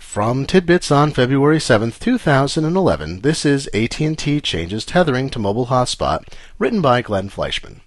From Tidbits on February 7th, 2011, this is AT&T Changes Tethering to Mobile Hotspot, written by Glenn Fleischman.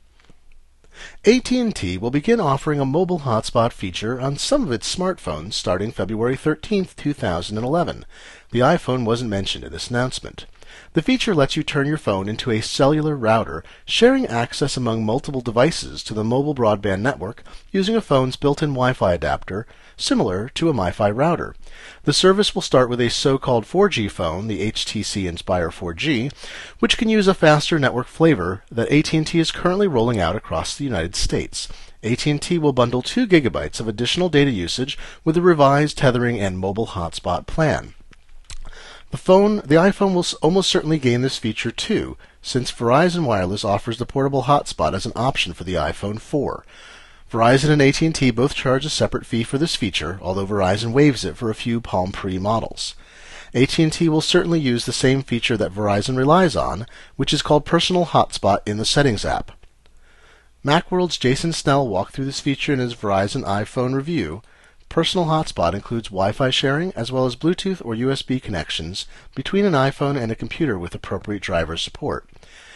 AT&T will begin offering a mobile hotspot feature on some of its smartphones starting February 13th, 2011. The iPhone wasn't mentioned in this announcement. The feature lets you turn your phone into a cellular router, sharing access among multiple devices to the mobile broadband network using a phone's built-in Wi-Fi adapter, similar to a MiFi router. The service will start with a so-called 4G phone, the HTC Inspire 4G, which can use a faster network flavor that AT&T is currently rolling out across the United States. AT&T will bundle 2 gigabytes of additional data usage with a revised tethering and mobile hotspot plan. The iPhone will almost certainly gain this feature too, since Verizon Wireless offers the portable hotspot as an option for the iPhone 4. Verizon and AT&T both charge a separate fee for this feature, although Verizon waives it for a few Palm Pre models. AT&T will certainly use the same feature that Verizon relies on, which is called Personal Hotspot in the Settings app. Macworld's Jason Snell walked through this feature in his Verizon iPhone review. Personal Hotspot includes Wi-Fi sharing as well as Bluetooth or USB connections between an iPhone and a computer with appropriate driver support.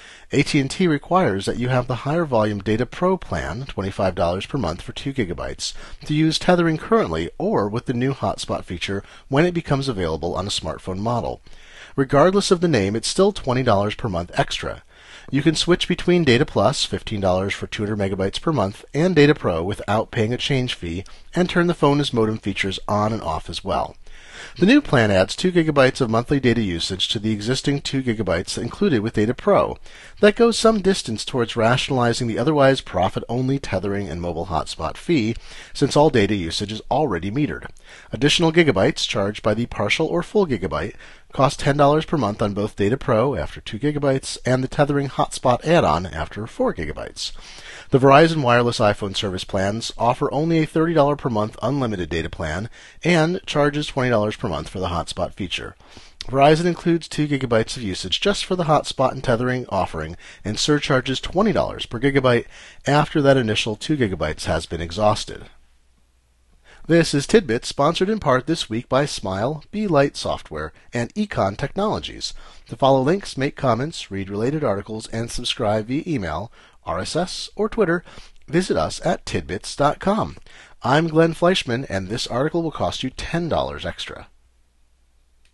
AT&T requires that you have the higher volume Data Pro plan, $25 per month for 2 gigabytes, to use tethering currently or with the new hotspot feature when it becomes available on a smartphone model. Regardless of the name, it's still $20 per month extra. You can switch between Data Plus, $15 for 200 megabytes per month, and Data Pro without paying a change fee, and turn the phone as modem features on and off as well. The new plan adds 2 gigabytes of monthly data usage to the existing 2 gigabytes included with Data Pro. That goes some distance towards rationalizing the otherwise profit-only tethering and mobile hotspot fee, since all data usage is already metered. Additional gigabytes charged by the partial or full gigabyte cost $10 per month on both Data Pro after 2 gigabytes and the tethering hotspot add-on after 4 gigabytes. The Verizon Wireless iPhone service plans offer only a $30 per month unlimited data plan and charges $20 per month for the hotspot feature. Verizon includes 2 gigabytes of usage just for the hotspot and tethering offering and surcharges $20 per gigabyte after that initial 2 gigabytes has been exhausted. This is Tidbits, sponsored in part this week by Smile, Be-Lite Software, and Econ Technologies. To follow links, make comments, read related articles, and subscribe via email, RSS, or Twitter, visit us at tidbits.com. I'm Glenn Fleischman, and this article will cost you $10 extra.